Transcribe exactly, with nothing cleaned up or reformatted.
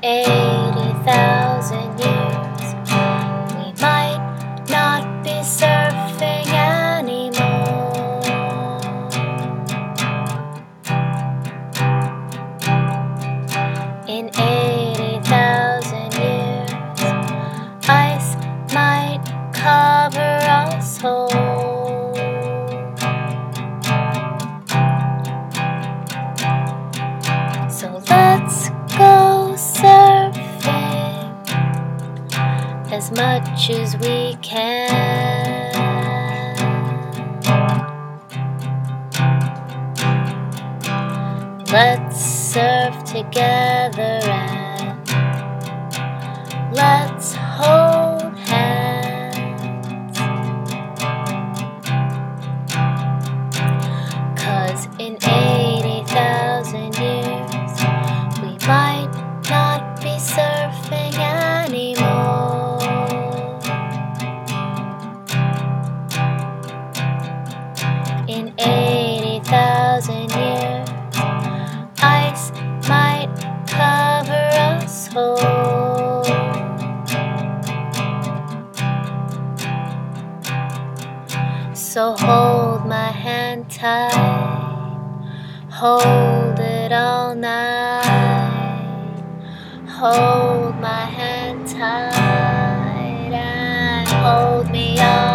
eighty thousand years, we might not be surfing anymore. In eighty thousand years, ice might cover us whole. So let's go surfing as much as we can. Let's surf together and let's hold hands. 'Cause in eighty thousand years, we might not be surfing anymore. In eighty thousand years, ice might cover us whole. So hold my hand tight, hold it all night. Hold my hand tight and hold me all